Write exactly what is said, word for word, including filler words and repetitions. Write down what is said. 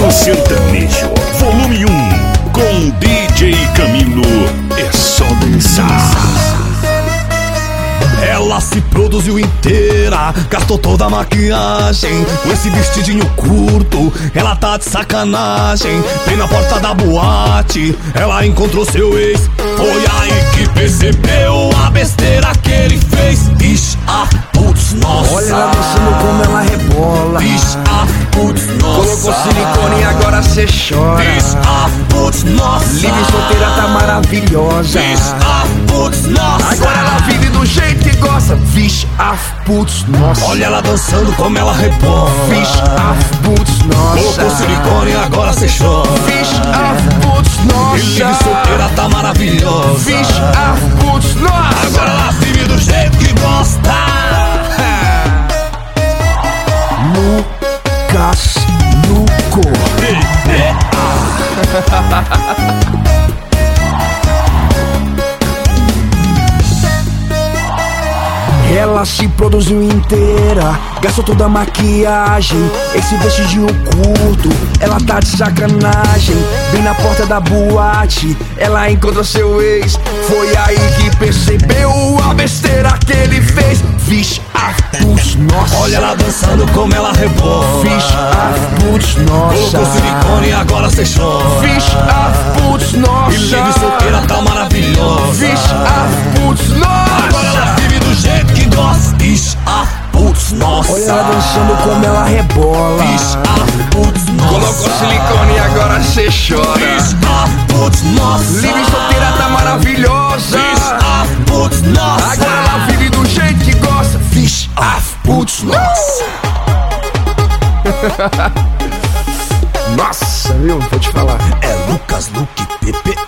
Sertanejo, volume um, com D J Camilo, é só dançar. Ela se produziu inteira, gastou toda a maquiagem, com esse vestidinho curto, ela tá de sacanagem. Bem na porta da boate, ela encontrou seu ex. Foi aí que percebeu a besteira que ele fez. Ixi, ah, putz, nossa. Olha ela dançando como ela rebola. Ixi, ah, putz, nossa. Colocou silicone e agora cê chora. Ixi, ah, putz, nossa. Livre solteira tá maravilhosa. Ixi, ah, putz, nossa. Agora ela vive do jeito que gosta. Vixe, ah, putz, nossa. Olha ela dançando como ela rebola. Vixe, ah, putz, nossa. Colocou silicone e agora cê chora. Vixe, ah, putz, nossa. E livre solteira tá maravilhosa. Vixe, ah, putz, nossa. Agora ela vive do jeito que gosta. Lucas Luco. E, e, Ela se produziu inteira, gastou toda a maquiagem, esse vestidinho curto, ela tá de sacanagem. Bem na porta da boate, ela encontrou seu ex. Foi aí que percebeu a besteira que ele fez. Vixe, ah, putz, nossa. olha ela dançando como ela rebola. Vixe, ah, putz, nossa. Colocou silicone e agora cê chora. Vixe, ah, putz, nossa. E livre solteira tá maravilhosa. Vixe, ah, putz, Agora ela nossa. vive do jeito que gosta. Ixi, ah, putz, nossa. Olha ela dançando como ela rebola. Ixi, ah, putz, nossa. Colocou silicone e agora cê chora. Ixi, ah, putz, nossa. Livre solteira tá maravilhosa. Ixi, ah, putz, nossa. Agora ela vive do jeito que gosta. Vixe, ah, putz, nossa. Nossa, viu? Vou te falar. É Lucas Luque P P